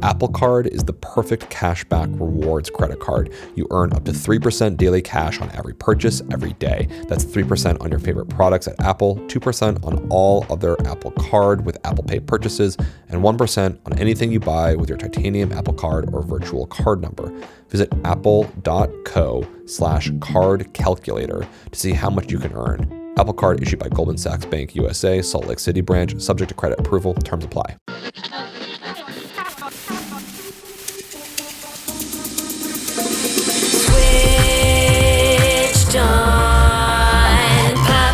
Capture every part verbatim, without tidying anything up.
Apple Card is the perfect cashback rewards credit card. You earn up to three percent daily cash on every purchase every day. That's three percent on your favorite products at Apple, two percent on all other Apple Card with Apple Pay purchases, and one percent on anything you buy with your titanium Apple Card or virtual card number. Visit apple.co slash card calculator to see how much you can earn. Apple Card issued by Goldman Sachs Bank U S A, Salt Lake City branch, subject to credit approval. Terms apply. Switched on Pop.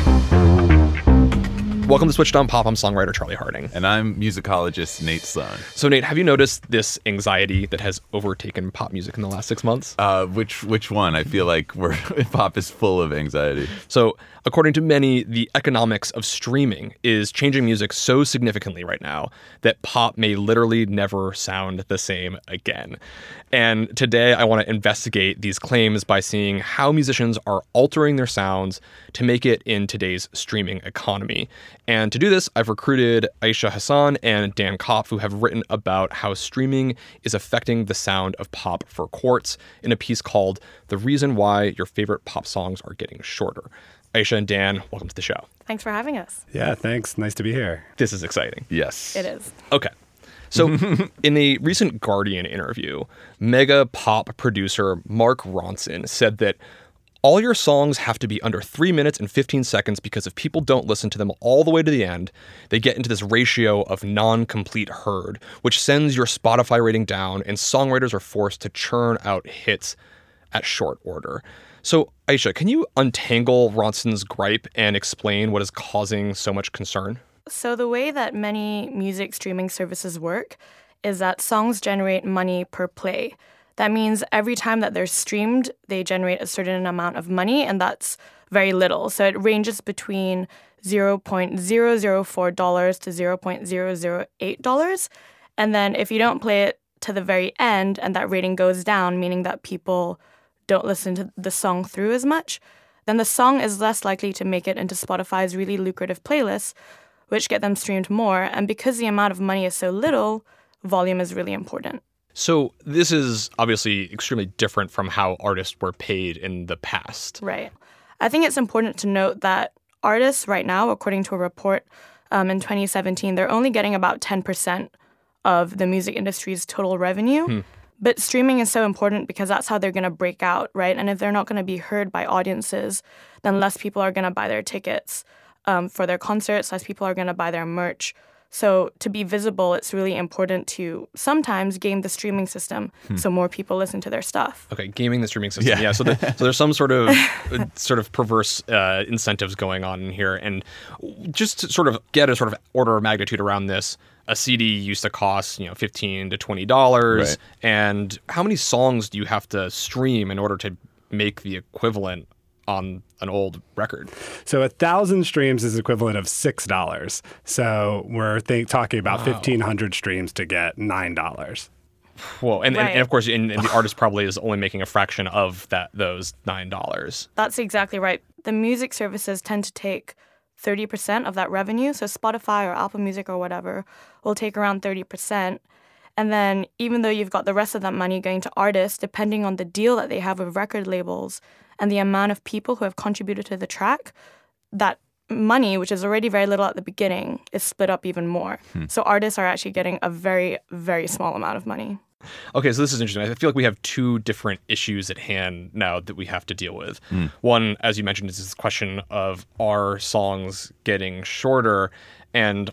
Welcome to Switched on Pop. I'm songwriter Charlie Harding. And I'm musicologist Nate Sloan. So Nate, have you noticed this anxiety that has overtaken pop music in the last six months? Uh, which which one? I feel like we're, pop is full of anxiety. So according to many, the economics of streaming is changing music so significantly right now that pop may literally never sound the same again. And today I want to investigate these claims by seeing how musicians are altering their sounds to make it in today's streaming economy. And to do this, I've recruited Aisha Hassan and Dan Kopf, who have written about how streaming is affecting the sound of pop for Quartz in a piece called The Reason Why Your Favorite Pop Songs Are Getting Shorter. Aisha and Dan, welcome to the show. Thanks for having us. Yeah, thanks. Nice to be here. This is exciting. Yes. It is. Okay. So in a recent Guardian interview, mega pop producer Mark Ronson said that all your songs have to be under three minutes and fifteen seconds because if people don't listen to them all the way to the end, they get into this ratio of non-complete heard, which sends your Spotify rating down and songwriters are forced to churn out hits at short order. So, Aisha, can you untangle Ronson's gripe and explain what is causing so much concern? So the way that many music streaming services work is that songs generate money per play. That means every time that they're streamed, they generate a certain amount of money, and that's very little. So it ranges between zero point zero zero four dollars to zero point zero zero eight dollars. And then if you don't play it to the very end and that rating goes down, meaning that people don't listen to the song through as much, then the song is less likely to make it into Spotify's really lucrative playlists, which get them streamed more. And because the amount of money is so little, volume is really important. So this is obviously extremely different from how artists were paid in the past. Right. I think it's important to note that artists right now, according to a report um, in twenty seventeen, they're only getting about ten percent of the music industry's total revenue. Hmm. But streaming is so important because that's how they're going to break out, right? And if they're not going to be heard by audiences, then less people are going to buy their tickets um, for their concerts, less people are going to buy their merch. So to be visible, it's really important to sometimes game the streaming system hmm. so more people listen to their stuff. Okay, gaming the streaming system. Yeah. yeah so, the, so there's some sort of sort of perverse uh, incentives going on in here. And just to sort of get a sort of order of magnitude around this, a C D used to cost, you know, fifteen to twenty dollars. Right. And how many songs do you have to stream in order to make the equivalent on an old record? So a thousand streams is equivalent of six dollars. So we're think, talking about Wow. fifteen hundred streams to get nine dollars. Whoa, and, Right. and, and of course, and, and the artist probably is only making a fraction of that those nine dollars. That's exactly right. The music services tend to take thirty percent of that revenue. So Spotify or Apple Music or whatever will take around thirty percent. And then even though you've got the rest of that money going to artists, depending on the deal that they have with record labels and the amount of people who have contributed to the track, that money, which is already very little at the beginning, is split up even more. Hmm. So artists are actually getting a very, very small amount of money. Okay, so this is interesting. I feel like we have two different issues at hand now that we have to deal with. Mm. One, as you mentioned, is this question of are songs getting shorter and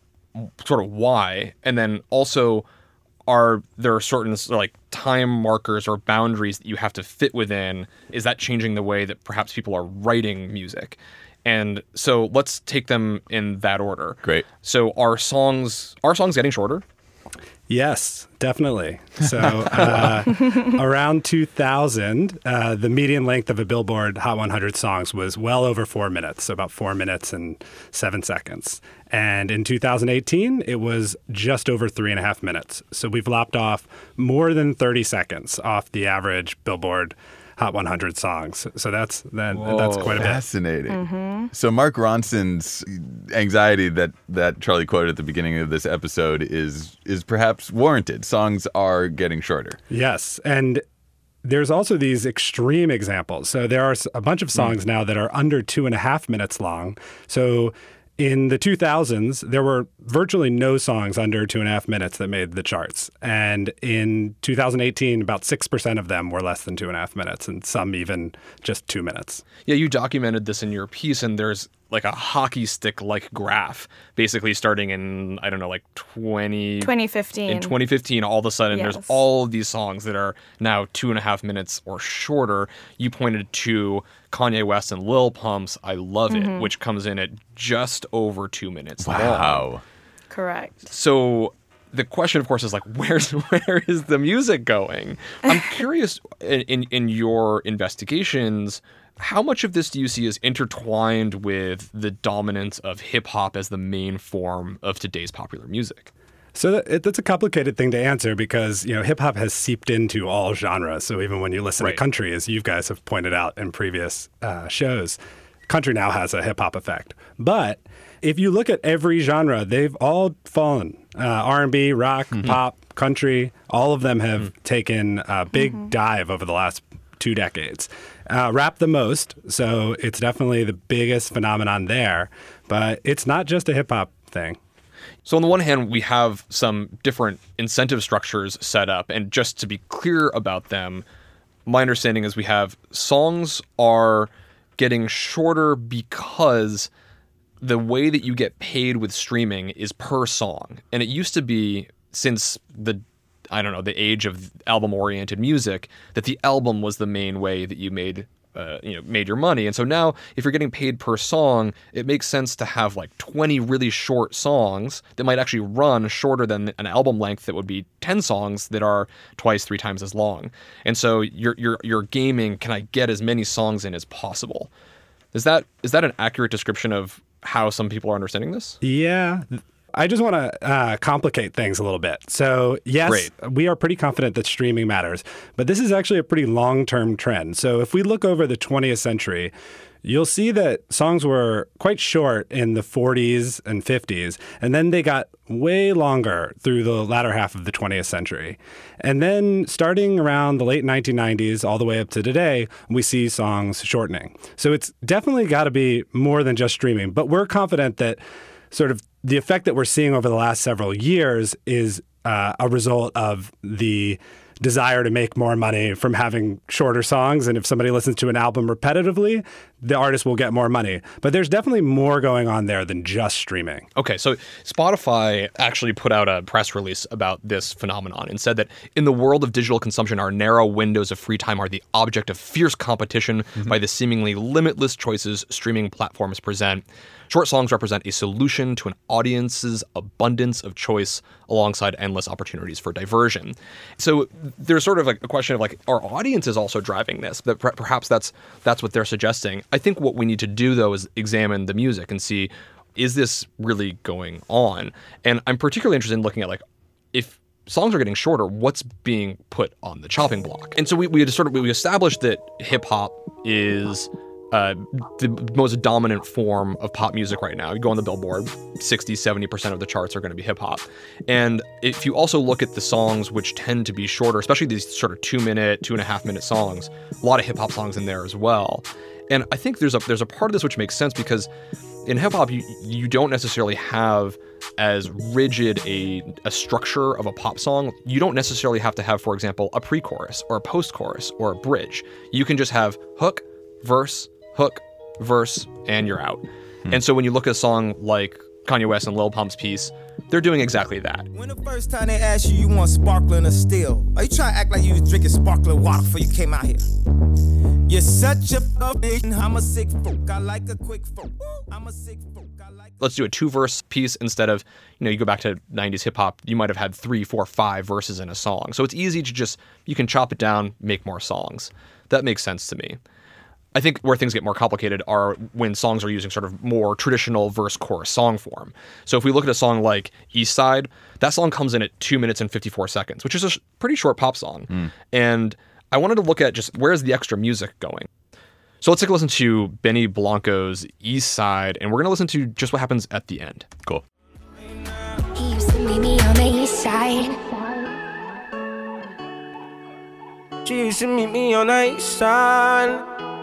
sort of why? And then also, are there certain like time markers or boundaries that you have to fit within? Is that changing the way that perhaps people are writing music? And so let's take them in that order. Great. So are songs are songs getting shorter? Yes, definitely. So uh, around two thousand, uh, the median length of a Billboard Hot one hundred songs was well over four minutes, so about four minutes and seven seconds. And in two thousand eighteen, it was just over three and a half minutes. So we've lopped off more than thirty seconds off the average Billboard Hot one hundred songs. So that's that, that's quite a bit. Fascinating. Mm-hmm. So Mark Ronson's anxiety that, that Charlie quoted at the beginning of this episode is is perhaps warranted. Songs are getting shorter. Yes, and there's also these extreme examples. So there are a bunch of songs mm. now that are under two and a half minutes long. So in the two thousands, there were virtually no songs under two and a half minutes that made the charts. And in two thousand eighteen, about six percent of them were less than two and a half minutes, and some even just two minutes. Yeah, you documented this in your piece, and there's like a hockey stick-like graph, basically starting in, I don't know, like twenty twenty fifteen. In twenty fifteen, all of a sudden, Yes. there's all of these songs that are now two and a half minutes or shorter. You pointed to Kanye West and Lil Pump's I Love It, Mm-hmm. which comes in at just over two minutes long. Wow. Correct. So the question, of course, is like, where's where is the music going? I'm curious, in, in in your investigations, how much of this do you see is intertwined with the dominance of hip hop as the main form of today's popular music? So that, it, that's a complicated thing to answer because, you know, hip hop has seeped into all genres. So even when you listen Right. to country, as you guys have pointed out in previous uh, shows, country now has a hip hop effect. But if you look at every genre, they've all fallen. Uh, R and B, rock, Mm-hmm. pop, country, all of them have Mm-hmm. taken a big Mm-hmm. dive over the last two decades. Uh, rap the most, so it's definitely the biggest phenomenon there. But it's not just a hip hop thing. So on the one hand, we have some different incentive structures set up, and just to be clear about them, my understanding is we have songs are getting shorter because the way that you get paid with streaming is per song. And it used to be, since the I don't know, the age of album-oriented music, that the album was the main way that you made, uh, you know, made your money. And so now, if you're getting paid per song, it makes sense to have like twenty really short songs that might actually run shorter than an album length that would be ten songs that are twice, three times as long. And so you're you're you're gaming, can I get as many songs in as possible? Is that is that an accurate description of how some people are understanding this? Yeah. I just want to uh, complicate things a little bit. So, yes, Great. we are pretty confident that streaming matters, but this is actually a pretty long-term trend. So if we look over the twentieth century, you'll see that songs were quite short in the forties and fifties, and then they got way longer through the latter half of the twentieth century. And then starting around the late nineteen nineties all the way up to today, we see songs shortening. So it's definitely got to be more than just streaming, but we're confident that sort of the effect that we're seeing over the last several years is uh, a result of the desire to make more money from having shorter songs. And if somebody listens to an album repetitively, the artist will get more money. But there's definitely more going on there than just streaming. Okay, so Spotify actually put out a press release about this phenomenon and said that in the world of digital consumption, our narrow windows of free time are the object of fierce competition Mm-hmm. by the seemingly limitless choices streaming platforms present. Short songs represent a solution to an audience's abundance of choice alongside endless opportunities for diversion. So there's sort of like a question of like, are audiences also driving this? That per- perhaps that's that's what they're suggesting. I think what we need to do though is examine the music and see, is this really going on? And I'm particularly interested in looking at like, if songs are getting shorter, what's being put on the chopping block? And so we, we sort of we established that hip hop is uh, the most dominant form of pop music right now. You go on the Billboard, sixty, seventy percent of the charts are going to be hip hop. And if you also look at the songs which tend to be shorter, especially these sort of two minute, two and a half minute songs, a lot of hip hop songs in there as well. And I think there's a there's a part of this which makes sense because in hip hop, you, you don't necessarily have as rigid a, a structure of a pop song. You don't necessarily have to have, for example, a pre-chorus or a post-chorus or a bridge. You can just have hook, verse, hook, verse, and you're out. Hmm. And so when you look at a song like Kanye West and Lil Pump's piece, they're doing exactly that. When the first time they asked you, you want sparkling or still? Are you trying to act like you was drinking sparkling water before you came out here? You're such a fucking, I'm a sick folk, I like a quick folk. I'm a sick folk, I like. Let's do a two-verse piece instead of, you know, you go back to nineties hip-hop, you might have had three, four, five verses in a song. So it's easy to just, you can chop it down, make more songs. That makes sense to me. I think where things get more complicated are when songs are using sort of more traditional verse-chorus song form. So if we look at a song like East Side, that song comes in at two minutes and fifty-four seconds, which is a sh- pretty short pop song. Mm. And I wanted to look at just where's the extra music going. So let's take a listen to Benny Blanco's East Side, and we're going to listen to just what happens at the end. Cool. He used to meet me on the east side. She used to meet me on the east side.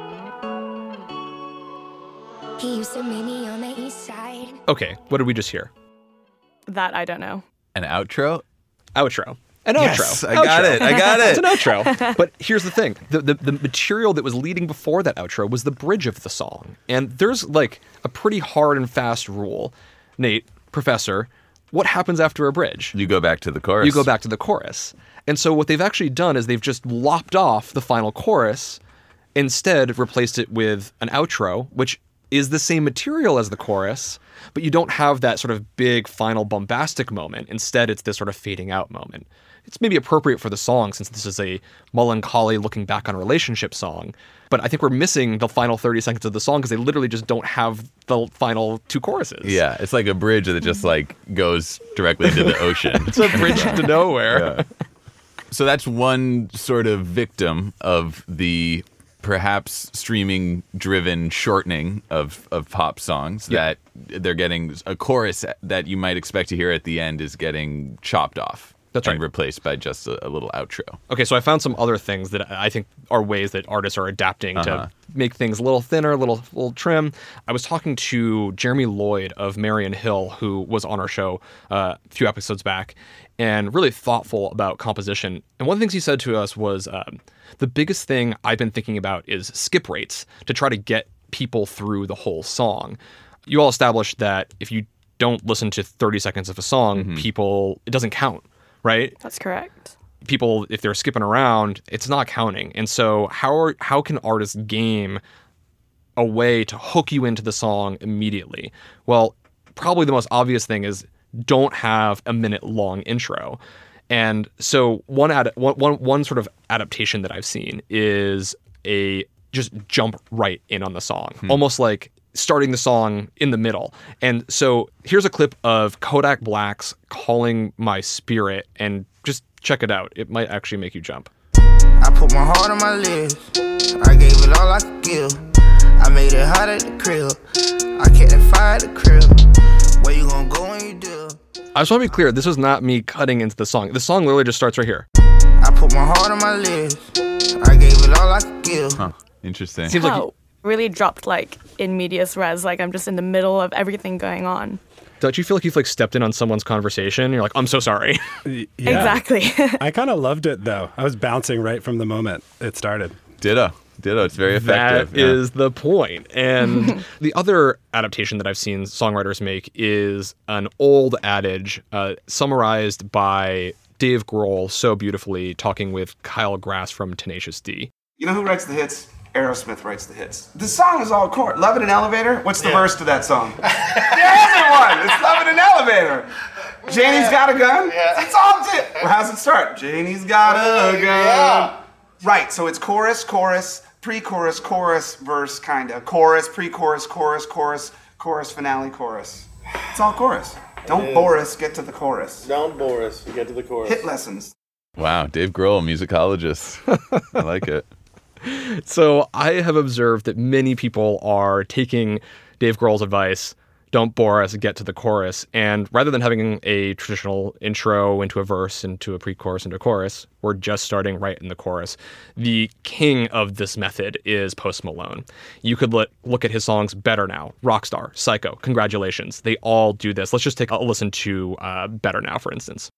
He used to meet me on the east side. Okay, what did we just hear? That I don't know. An outro? Outro. An Yes, outro. I got Outro. it. I got It's it. an outro. But here's the thing. The, the the material that was leading before that outro was the bridge of the song. And there's like a pretty hard and fast rule. Nate, professor, what happens after a bridge? You go back to the chorus. You go back to the chorus. And so what they've actually done is they've just lopped off the final chorus, instead replaced it with an outro, which is the same material as the chorus, but you don't have that sort of big final bombastic moment. Instead, it's this sort of fading out moment. It's maybe appropriate for the song since this is a melancholy looking back on a relationship song, but I think we're missing the final thirty seconds of the song because they literally just don't have the final two choruses. Yeah, it's like a bridge that just like goes directly into the ocean. It's a bridge to nowhere. Yeah. So that's one sort of victim of the perhaps streaming driven shortening of, of pop songs, Yeah. that they're getting a chorus that you might expect to hear at the end is getting chopped off. That's and right. replaced by just a, a little outro. Okay, so I found some other things that I think are ways that artists are adapting Uh-huh. to make things a little thinner, a little, little trim. I was talking to Jeremy Lloyd of Marion Hill, who was on our show uh, a few episodes back, and really thoughtful about composition. And one of the things he said to us was, um, the biggest thing I've been thinking about is skip rates to try to get people through the whole song. You all established that if you don't listen to thirty seconds of a song, Mm-hmm. people, it doesn't count, right? That's correct. People, if they're skipping around, it's not counting. And so how are how can artists game a way to hook you into the song immediately? Well, probably the most obvious thing is don't have a minute long intro. And so one ad, one, one, one sort of adaptation that I've seen is a just jump right in on the song, almost like starting the song in the middle. And so here's a clip of Kodak Black's Calling My Spirit, and just check it out. It might actually make you jump. I put my heart on my lips. I gave it all I could give. I made it hot at the crib. I kept that fire at the crib. Where you gonna go when you do? I just want to be clear, this is not me cutting into the song. The song literally just starts right here. I put my heart on my lips. I gave it all I could give. Huh. Interesting. Seems like How really dropped like in medias res, like I'm just in the middle of everything going on. don't you feel like you've like stepped in on someone's conversation? You're like, I'm so sorry. Yeah. Exactly. I kind of loved it though. I was bouncing right from the moment it started. Ditto. Ditto. It's very effective. That is the point. And the other adaptation that I've seen songwriters make is an old adage uh, summarized by Dave Grohl so beautifully talking with Kyle Grass from Tenacious D. You know who writes the hits? Aerosmith writes the hits. The song is all chord. Love in an Elevator? What's the verse to that song? There isn't one! It's Love in an Elevator! Janie's got a gun? Yeah. It's all it. Well, how's it start? Janie's got a gun. Yeah. Right, so it's chorus, chorus, pre-chorus, chorus, verse, kinda. Chorus, pre-chorus, chorus, chorus, chorus, finale, chorus. It's all chorus. Don't bore us, get to the chorus. Don't bore us, get to the chorus. Hit lessons. Wow, Dave Grohl, musicologist. I like it. So I have observed that many people are taking Dave Grohl's advice, don't bore us, get to the chorus, and rather than having a traditional intro into a verse, into a pre-chorus, into a chorus, we're just starting right in the chorus. The king of this method is Post Malone. You could look, look at his songs Better Now, Rockstar, Psycho, Congratulations. They all do this. Let's just take a listen to uh, Better Now, for instance.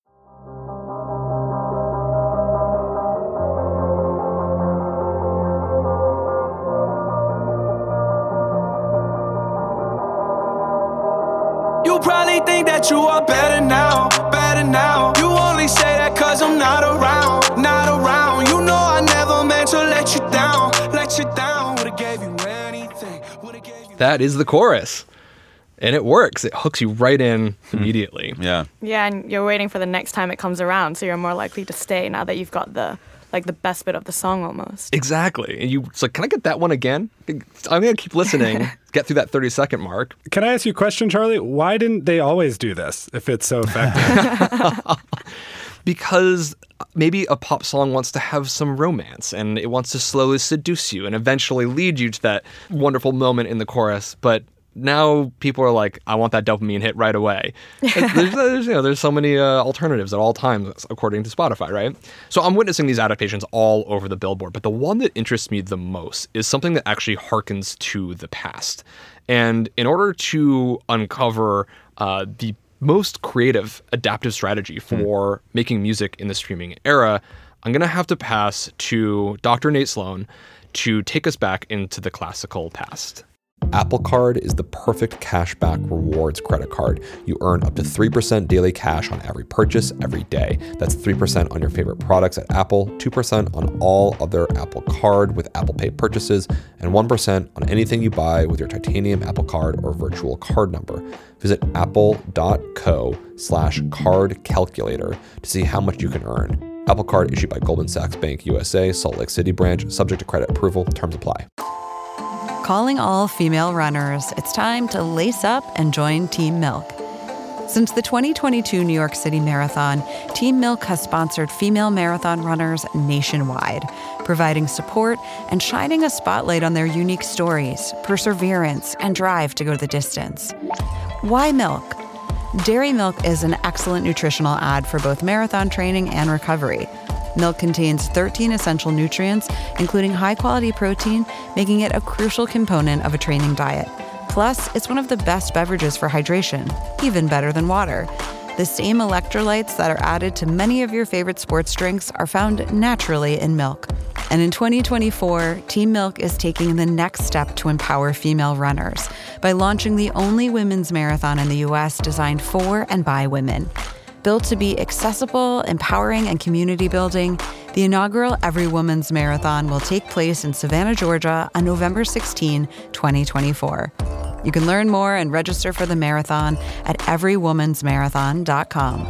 You probably think that you are better now, better now. You only say that cause I'm not around, not around. You know I never meant to let you down, let you down. Would've gave you anything, would've gave you... That is the chorus. And it works. It hooks you right in immediately. Yeah. Yeah, and you're waiting for the next time it comes around, so you're more likely to stay now that you've got the like the best bit of the song almost. Exactly. And you, it's like, can I get that one again? I'm going to keep listening, get through that thirty second mark. Can I ask you a question, Charlie? Why didn't they always do this if it's so effective? Because maybe a pop song wants to have some romance and it wants to slowly seduce you and eventually lead you to that wonderful moment in the chorus. But now people are like, I want that dopamine hit right away. there's, there's, you know, there's so many uh, alternatives at all times, according to Spotify, right? So I'm witnessing these adaptations all over the Billboard, but the one that interests me the most is something that actually harkens to the past. And in order to uncover uh, the most creative adaptive strategy for mm. making music in the streaming era, I'm going to have to pass to Doctor Nate Sloan to take us back into the classical past. Apple Card is the perfect cashback rewards credit card. You earn up to three percent daily cash on every purchase every day. That's three percent on your favorite products at Apple, two percent on all other Apple Card with Apple Pay purchases, and one percent on anything you buy with your titanium Apple Card or virtual card number. Visit apple.co slash card calculator to see how much you can earn. Apple Card issued by Goldman Sachs Bank U S A, Salt Lake City branch, subject to credit approval. Terms apply. Calling all female runners, it's time to lace up and join Team Milk. Since the twenty twenty-two New York City Marathon, Team Milk has sponsored female marathon runners nationwide, providing support and shining a spotlight on their unique stories, perseverance, and drive to go the distance. Why milk? Dairy milk is an excellent nutritional ad for both marathon training and recovery. Milk contains thirteen essential nutrients, including high-quality protein, making it a crucial component of a training diet. Plus, it's one of the best beverages for hydration, even better than water. The same electrolytes that are added to many of your favorite sports drinks are found naturally in milk. And in twenty twenty-four, Team Milk is taking the next step to empower female runners by launching the only women's marathon in the U S designed for and by women. Built to be accessible, empowering, and community building, the inaugural Every Woman's Marathon will take place in Savannah, Georgia on November sixteenth, twenty twenty-four. You can learn more and register for the marathon at every woman's marathon dot com.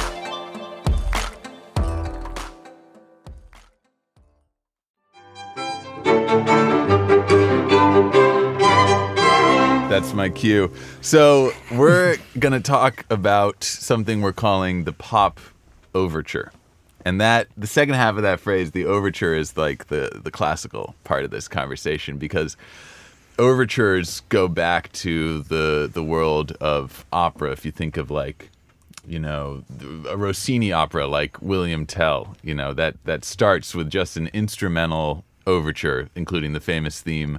That's my cue. So we're going to talk about something we're calling the pop overture. And that the second half of that phrase, the overture, is like the, the classical part of this conversation, because overtures go back to the the world of opera. If you think of, like, you know, a Rossini opera like William Tell, you know, that, that starts with just an instrumental overture, including the famous theme.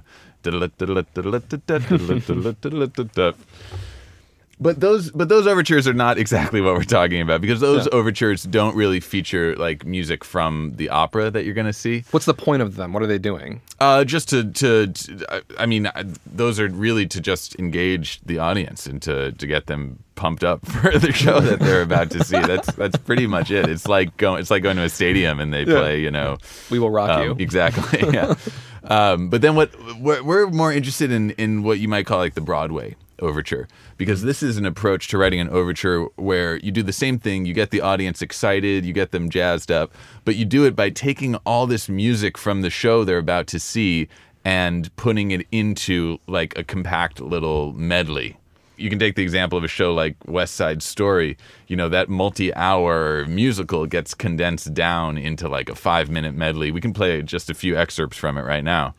But those but those overtures are not exactly what we're talking about, because those yeah. overtures don't really feature like music from the opera that you're going to see. What's the point of them? What are they doing? Uh, just to, to, to, I mean, those are really to just engage the audience and to, to get them pumped up for the show that they're about to see. That's that's pretty much it. It's like going it's like going to a stadium and they yeah. play, you know, We Will Rock um, You. Exactly. Yeah. um, but then what we're, we're more interested in in what you might call like the Broadway overture, because this is an approach to writing an overture where you do the same thing. You get the audience excited, you get them jazzed up, but you do it by taking all this music from the show they're about to see and putting it into like a compact little medley. You can take the example of a show like West Side Story. You know, that multi-hour musical gets condensed down into like a five-minute medley. We can play just a few excerpts from it right now.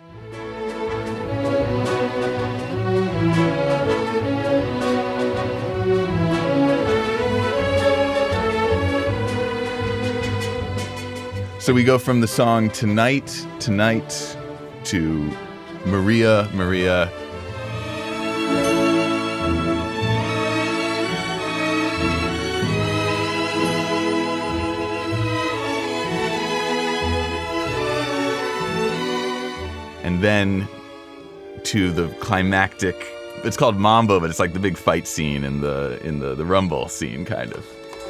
So we go from the song Tonight, Tonight to Maria, Maria. And then to the climactic, it's called Mambo, but it's like the big fight scene in the in the, the rumble scene, kind of.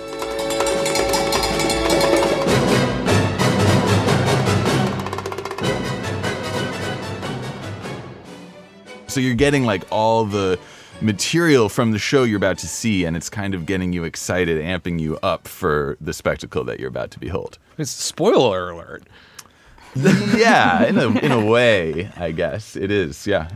So you're getting like all the material from the show you're about to see, and it's kind of getting you excited, amping you up for the spectacle that you're about to behold. It's spoiler alert. Yeah, in a in a way, I guess it is. Yeah.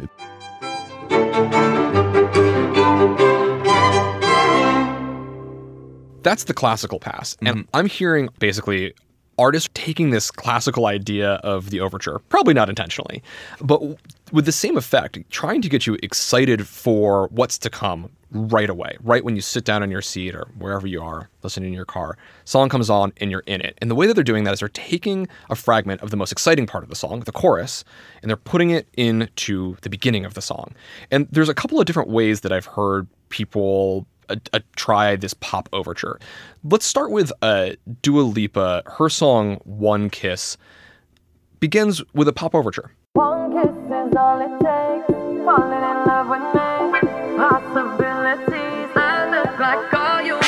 that's the classical pass. And I'm hearing basically artists taking this classical idea of the overture, probably not intentionally, but with the same effect, trying to get you excited for what's to come right away, right when you sit down in your seat or wherever you are, listening in your car. Song comes on and you're in it. And the way that they're doing that is they're taking a fragment of the most exciting part of the song, the chorus, and they're putting it into the beginning of the song. And there's a couple of different ways that I've heard people A, a try this pop overture. Let's start with uh, Dua Lipa. Her song "One Kiss" begins with a pop overture. One kiss is all it takes. Falling in love with me. Possibilities. I look like all you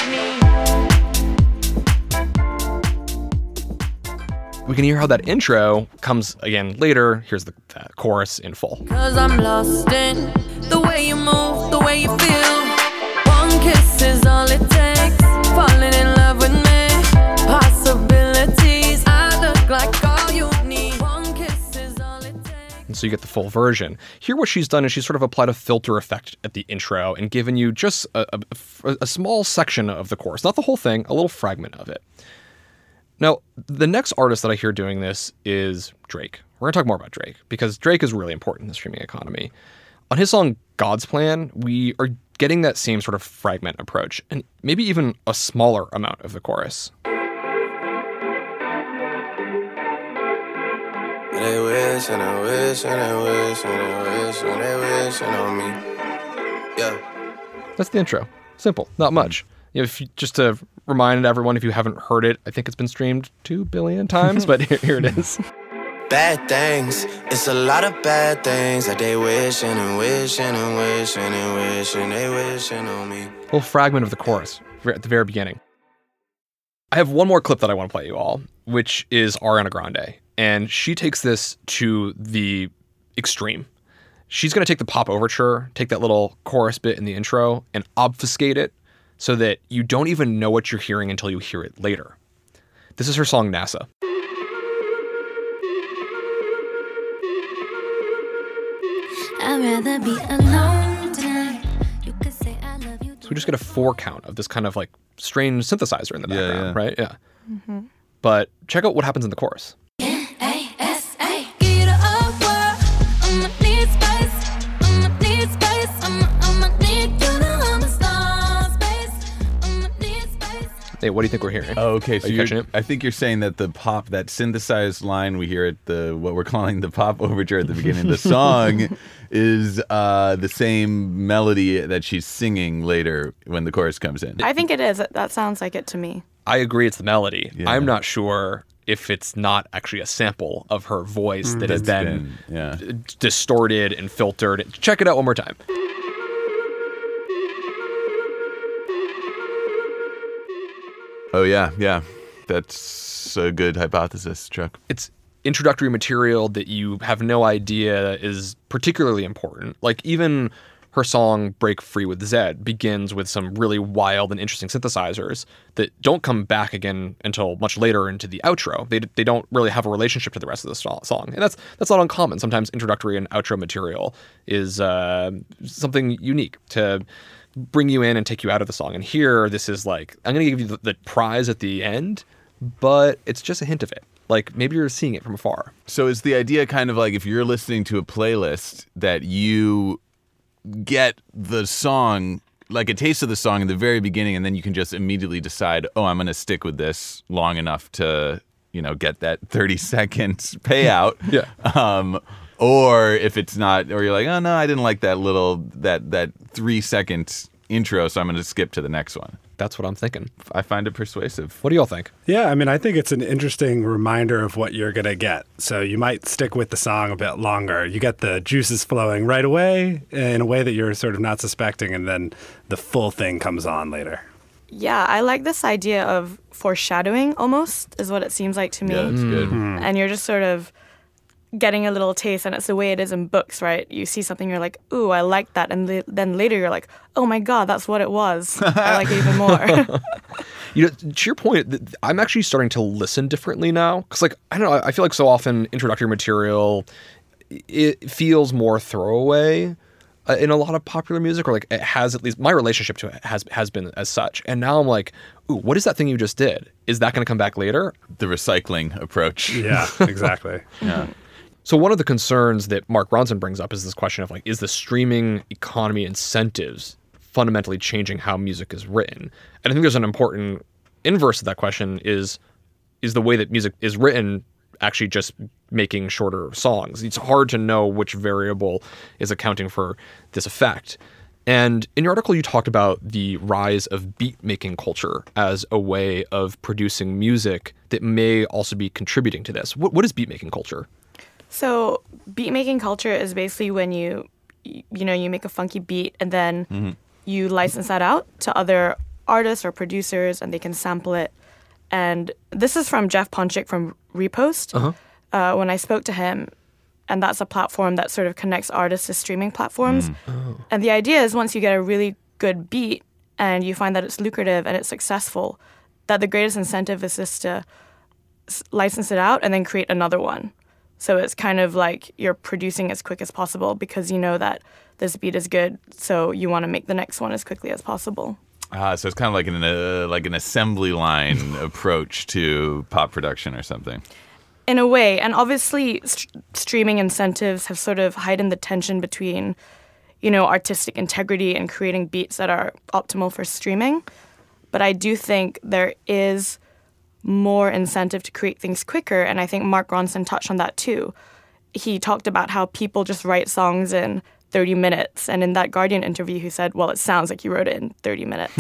need. We can hear how that intro comes again later. Here's the uh, chorus in full. Cause I'm lost in the way you move, the way you feel. Kiss is all it takes. Falling in love with me. Possibilities. I look like all you need. One kiss is all it takes. And so you get the full version. Here what she's done is she's sort of applied a filter effect at the intro and given you just a, a, a small section of the chorus. Not the whole thing, a little fragment of it. Now, the next artist that I hear doing this is Drake. We're going to talk more about Drake because Drake is really important in the streaming economy. On his song God's Plan, we are getting that same sort of fragment approach, and maybe even a smaller amount of the chorus. They wish and they wish and they wish and they wish and they wish on me. Yeah. That's the intro. Simple, not much. You know, if you, just to remind everyone, if you haven't heard it, I think it's been streamed two billion times, but here, here it is. Bad things, it's a lot of bad things that they wishing and wishing and wishing and wishing they wishing on me. A little fragment of the chorus at the very beginning. I have one more clip that I want to play you all, which is Ariana Grande. And she takes this to the extreme. She's going to take the pop overture, take that little chorus bit in the intro, and obfuscate it so that you don't even know what you're hearing until you hear it later. This is her song NASA. I'd rather be alone tonight. You could say I love you. So we just get a four count of this kind of like strange synthesizer in the Yeah, background, yeah. right? Yeah. Mm-hmm. But check out what happens in the chorus. Hey, what do you think we're hearing? Oh, okay. So Are you you're, catching it? I think you're saying that the pop, that synthesized line we hear at the what we're calling the pop overture at the beginning of the song, is uh, the same melody that she's singing later when the chorus comes in. I think it is. That sounds like it to me. I agree it's the melody. Yeah. I'm not sure if it's not actually a sample of her voice that has That's been been- yeah. d- distorted and filtered. Check it out one more time. Oh yeah, yeah. That's a good hypothesis, Chuck. It's introductory material that you have no idea is particularly important. Like even her song Break Free with Zed begins with some really wild and interesting synthesizers that don't come back again until much later into the outro. They they don't really have a relationship to the rest of the so- song. And that's that's not uncommon. Sometimes introductory and outro material is uh, something unique to bring you in and take you out of the song. And here, this is like, I'm going to give you the, the prize at the end, but it's just a hint of it. Like maybe you're seeing it from afar. So is the idea kind of like if you're listening to a playlist that you get the song, like a taste of the song in the very beginning, and then you can just immediately decide, oh, I'm going to stick with this long enough to, you know, get that thirty second payout. Yeah. Um, or if it's not, or you're like, oh no, I didn't like that little, that, that three second intro, so I'm going to skip to the next one. That's what I'm thinking. I find it persuasive. What do y'all think? Yeah, I mean, I think it's an interesting reminder of what you're going to get. So you might stick with the song a bit longer. You get the juices flowing right away in a way that you're sort of not suspecting, and then the full thing comes on later. Yeah, I like this idea of foreshadowing almost, is what it seems like to me. Yeah, that's good. And you're just sort of getting a little taste, and it's the way it is in books, right? You see something, you're like, ooh, I like that. And le- then later you're like, oh my God, that's what it was. I like it even more. You know, to your point, th- I'm actually starting to listen differently now. Because, like, I don't know, I feel like so often introductory material, it feels more throwaway. uh, in a lot of popular music, or like it has at least my relationship to it has has been as such. And now I'm like, ooh, what is that thing you just did? Is that going to come back later? The recycling approach. Yeah, exactly. Yeah. So one of the concerns that Mark Ronson brings up is this question of like, is the streaming economy incentives fundamentally changing how music is written? And I think there's an important inverse of that question is, is the way that music is written actually just making shorter songs? It's hard to know which variable is accounting for this effect. And in your article, you talked about the rise of beat-making culture as a way of producing music that may also be contributing to this. What, what is beat-making culture? So beat-making culture is basically when you, you know, you make a funky beat and then mm-hmm. you license that out to other artists or producers and they can sample it. And this is from Jeff Ponchik from Repost. Uh-huh. Uh, when I spoke to him, and that's a platform that sort of connects artists to streaming platforms. Mm. Oh. And the idea is once you get a really good beat and you find that it's lucrative and it's successful, that the greatest incentive is just to s- license it out and then create another one. So it's kind of like you're producing as quick as possible because you know that this beat is good, so you want to make the next one as quickly as possible. Ah, so it's kind of like an uh, like an assembly line approach to pop production or something. In a way, and obviously st- streaming incentives have sort of heightened the tension between, you know, artistic integrity and creating beats that are optimal for streaming. But I do think there is more incentive to create things quicker, and I think Mark Ronson touched on that too. He talked about how people just write songs in thirty minutes, and in that Guardian interview he said, well, it sounds like you wrote it in thirty minutes.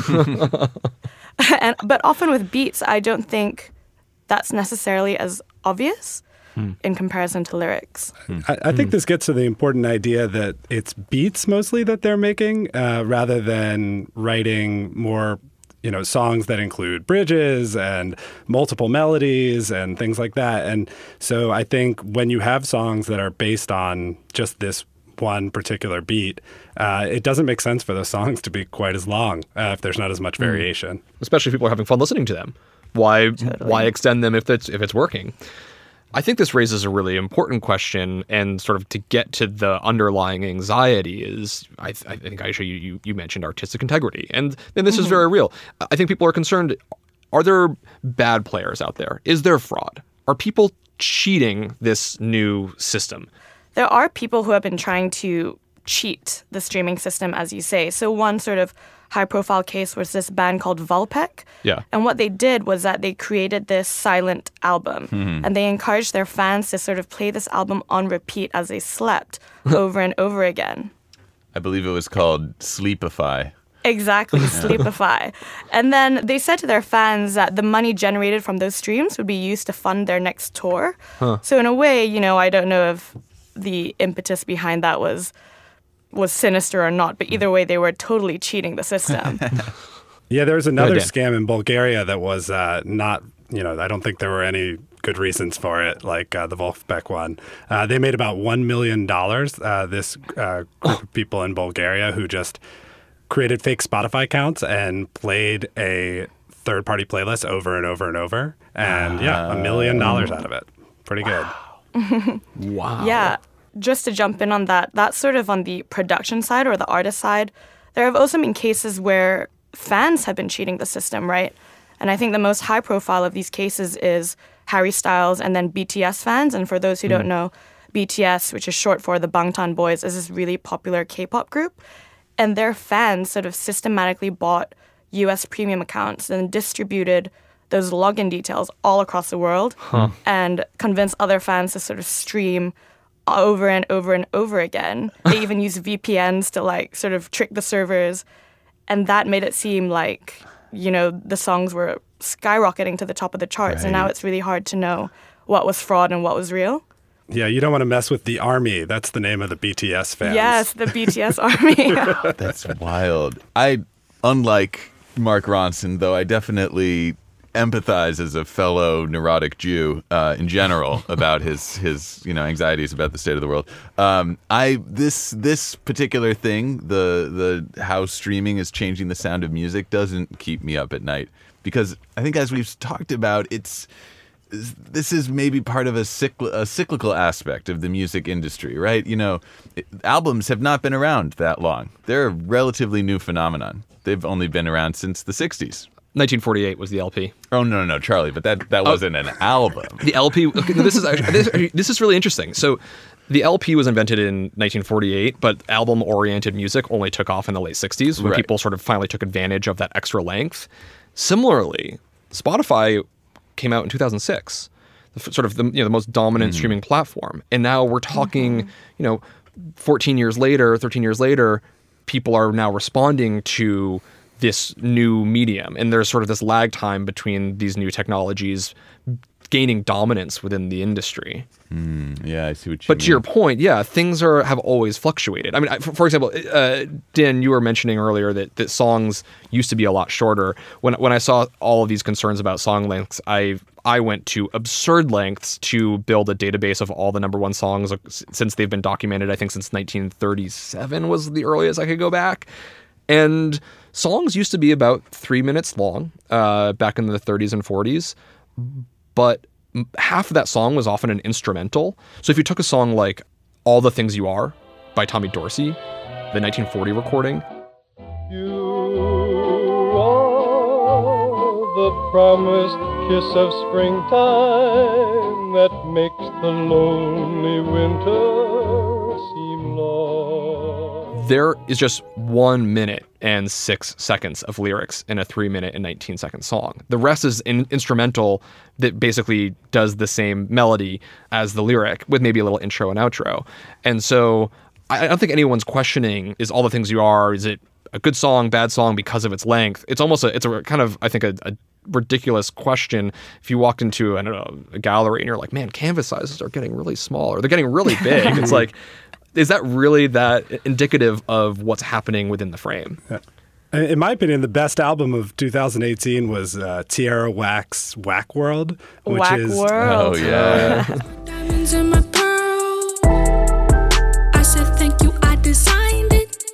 and But often with beats, I don't think that's necessarily as obvious hmm. in comparison to lyrics. Hmm. I, I think this gets to the important idea that it's beats mostly that they're making uh, rather than writing more you know, songs that include bridges and multiple melodies and things like that. And so I think when you have songs that are based on just this one particular beat, uh, it doesn't make sense for those songs to be quite as long uh, if there's not as much variation. Mm. Especially if people are having fun listening to them. Why totally. why extend them if it's if it's working? I think this raises a really important question, and sort of to get to the underlying anxiety is, I, th- I think, Aisha, you, you, you mentioned artistic integrity, and, and this mm-hmm. is very real. I think people are concerned, are there bad players out there? Is there fraud? Are people cheating this new system? There are people who have been trying to cheat the streaming system, as you say. So one sort of high-profile case was this band called Vulpec. Yeah. And what they did was that they created this silent album, mm-hmm. and they encouraged their fans to sort of play this album on repeat as they slept over and over again. I believe it was called Sleepify. Exactly, Sleepify. And then they said to their fans that the money generated from those streams would be used to fund their next tour. Huh. So in a way, you know, I don't know if the impetus behind that was was sinister or not, but either way, they were totally cheating the system. Yeah, there was another scam in Bulgaria that was uh, not, you know, I don't think there were any good reasons for it, like uh, the Vulpec one. Uh, they made about one million dollars, uh, this uh, group of people in Bulgaria who just created fake Spotify accounts and played a third-party playlist over and over and over. And yeah, a million dollars out of it. Pretty good. Wow. Wow. Yeah. Just to jump in on that, that's sort of on the production side or the artist side. There have also been cases where fans have been cheating the system, right? And I think the most high profile of these cases is Harry Styles and then B T S fans. And for those who mm. don't know, B T S, which is short for the Bangtan Boys, is this really popular K-pop group. And their fans sort of systematically bought U S premium accounts and distributed those login details all across the world huh. and convinced other fans to sort of stream over and over and over again. They even used V P Ns to like sort of trick the servers, and that made it seem like, you know, the songs were skyrocketing to the top of the charts, right. And now it's really hard to know what was fraud and what was real. Yeah, you don't want to mess with the army. That's the name of the B T S fans. Yes, the B T S army. That's wild. I, unlike Mark Ronson, though, I definitely empathize as a fellow neurotic Jew uh, in general about his his you know anxieties about the state of the world. Um, I this this particular thing, the the how streaming is changing the sound of music, doesn't keep me up at night, because I think, as we've talked about, it's this is maybe part of a, cycl- a cyclical aspect of the music industry, right? You know, it, albums have not been around that long. They're a relatively new phenomenon. They've only been around since the sixties. nineteen forty-eight was the L P. Oh, no, no, no, Charlie, but that, that wasn't oh, an album. The L P, okay, this is actually, this, this is really interesting. So the L P was invented in nineteen forty-eight, but album-oriented music only took off in the late sixties when right. people sort of finally took advantage of that extra length. Similarly, Spotify came out in two thousand six, the, sort of the, you know, the most dominant mm-hmm. streaming platform. And now we're talking, mm-hmm. you know, fourteen years later, thirteen years later, people are now responding to this new medium. And there's sort of this lag time between these new technologies gaining dominance within the industry. Mm, yeah, I see what you but mean. To your point, yeah, things are have always fluctuated. I mean, for, for example, uh, Dan, you were mentioning earlier that, that songs used to be a lot shorter. When when I saw all of these concerns about song lengths, I I went to absurd lengths to build a database of all the number one songs since they've been documented. I think since nineteen thirty-seven was the earliest I could go back. And songs used to be about three minutes long uh, back in the thirties and forties. But half of that song was often an instrumental. So if you took a song like All the Things You Are by Tommy Dorsey, the nineteen forty recording. You are the promised kiss of springtime that makes the lonely winter seem long. There is just one minute and six seconds of lyrics in a three minute and nineteen second song. The rest is an instrumental that basically does the same melody as the lyric with maybe a little intro and outro. And so I don't think anyone's questioning, is All the Things You Are, is it a good song, bad song because of its length? It's almost a, it's a kind of, I think, a, a ridiculous question. If you walked into, I don't know, a gallery and you're like, man, canvas sizes are getting really small or they're getting really big. It's like, is that really that indicative of what's happening within the frame? Yeah. In my opinion, the best album of two thousand eighteen was uh, Tierra Whack's Whack World, which Whack is World. Oh yeah. Diamonds in my pearl. I said thank you, I designed it.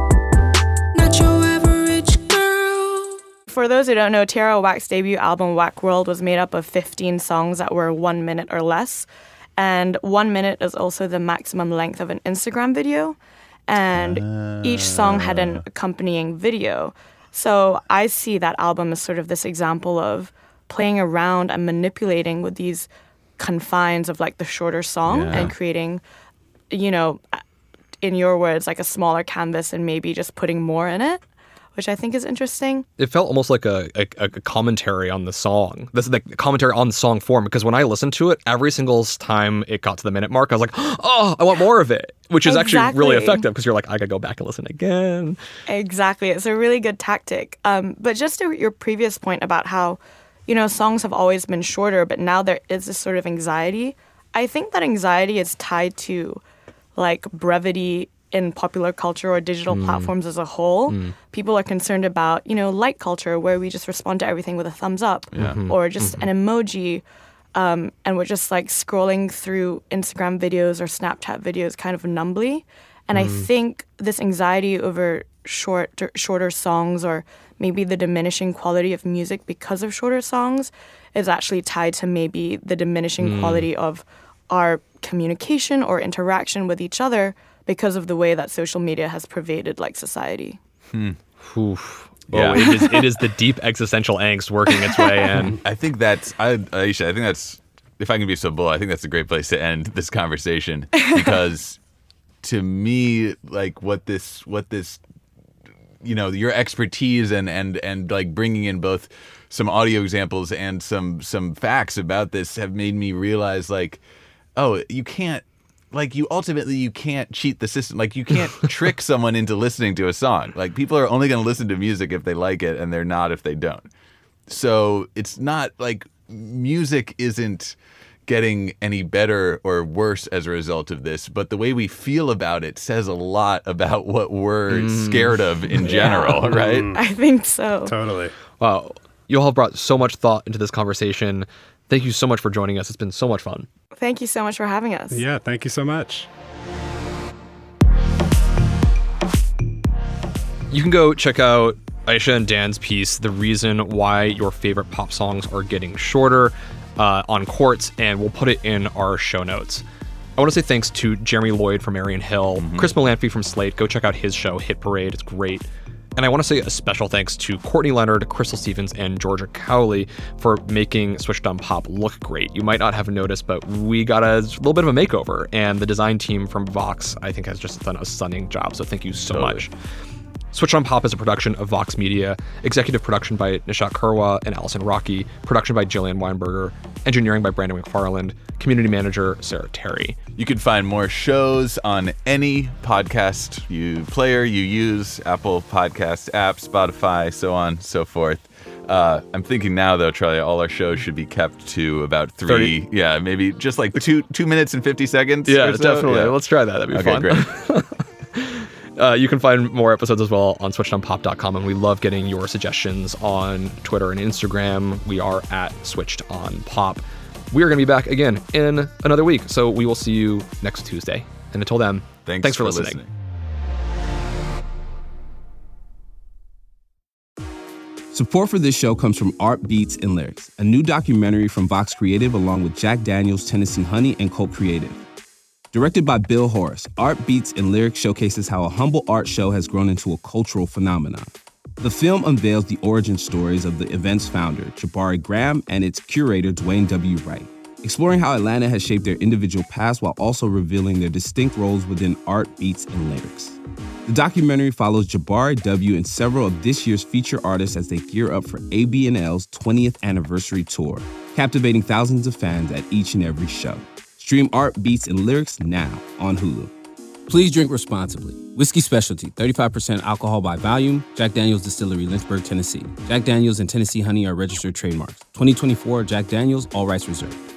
Not your average girl. For those who don't know, Tierra Whack's debut album, Whack World, was made up of fifteen songs that were one minute or less. And one minute is also the maximum length of an Instagram video. And uh. each song had an accompanying video. So I see that album as sort of this example of playing around and manipulating with these confines of like the shorter song yeah. and creating, you know, in your words, like a smaller canvas and maybe just putting more in it, which I think is interesting. It felt almost like a, a, a commentary on the song. This is like a commentary on the song form, because when I listened to it, every single time it got to the minute mark, I was like, oh, I want more of it, which is exactly. actually really effective because you're like, I could go back and listen again. Exactly. It's a really good tactic. Um, but just to your previous point about how, you know, songs have always been shorter, but now there is this sort of anxiety. I think that anxiety is tied to like brevity in popular culture or digital mm. platforms as a whole. Mm. People are concerned about, you know, like culture, where we just respond to everything with a thumbs up yeah. mm-hmm. or just mm-hmm. an emoji. Um, and we're just like scrolling through Instagram videos or Snapchat videos kind of numbly. And mm. I think this anxiety over short, shorter songs, or maybe the diminishing quality of music because of shorter songs, is actually tied to maybe the diminishing mm. quality of our communication or interaction with each other because of the way that social media has pervaded like society. Hmm. Oof. Yeah. Oh, it is, it is the deep existential angst working its way in. I think that's, I, Aisha, I think that's, if I can be so bold, I think that's a great place to end this conversation, because to me, like what this, what this, you know, your expertise and, and, and like bringing in both some audio examples and some, some facts about this have made me realize like, oh, you can't, like you ultimately you can't cheat the system. Like you can't trick someone into listening to a song. Like people are only going to listen to music if they like it, and they're not if they don't. So it's not like music isn't getting any better or worse as a result of this, but the way we feel about it says a lot about what we're mm. scared of in general, yeah. right? I think so. Totally. Wow. You all have brought so much thought into this conversation. Thank you so much for joining us. It's been so much fun. Thank you so much for having us. Yeah, thank you so much. You can go check out Aisha and Dan's piece, The Reason Why Your Favorite Pop Songs Are Getting Shorter, uh, on Quartz, and we'll put it in our show notes. I want to say thanks to Jeremy Lloyd from Marion Hill, mm-hmm. Chris Molanphy from Slate. Go check out his show, Hit Parade. It's great. And I want to say a special thanks to Courtney Leonard, Crystal Stevens, and Georgia Cowley for making Switched on Pop look great. You might not have noticed, but we got a little bit of a makeover, and the design team from Vox, I think, has just done a stunning job. So thank you so totally. much. Switched on Pop is a production of Vox Media, executive production by Nishat Kurwa and Allison Rocky, production by Jillian Weinberger, engineering by Brandon McFarland, community manager Sarah Terry. You can find more shows on any podcast you player you use, Apple Podcast app, Spotify, so on, so forth. Uh, I'm thinking now, though, Charlie, all our shows should be kept to about three, thirty Yeah, maybe just like two two minutes and fifty seconds. Yeah, or so. definitely. Yeah. Let's try that. That'd be okay, fun. Great. Uh, you can find more episodes as well on switched on pop dot com, and we love getting your suggestions on Twitter and Instagram. We are at switched on pop. We are going to be back again in another week, so we will see you next Tuesday. And until then, thanks, thanks for, for listening. listening. Support for this show comes from Art Beats and Lyrics, a new documentary from Vox Creative along with Jack Daniels, Tennessee Honey, and Cult Creative. Directed by Bill Horace, Art Beats and Lyrics showcases how a humble art show has grown into a cultural phenomenon. The film unveils the origin stories of the event's founder, Jabari Graham, and its curator, Dwayne W. Wright, exploring how Atlanta has shaped their individual paths while also revealing their distinct roles within Art Beats and Lyrics. The documentary follows Jabari W. and several of this year's feature artists as they gear up for A B N L's twentieth anniversary tour, captivating thousands of fans at each and every show. Stream Art Beats and Lyrics now on Hulu. Please drink responsibly. Whiskey Specialty, thirty-five percent alcohol by volume. Jack Daniels Distillery, Lynchburg, Tennessee. Jack Daniels and Tennessee Honey are registered trademarks. twenty twenty-four Jack Daniels, all rights reserved.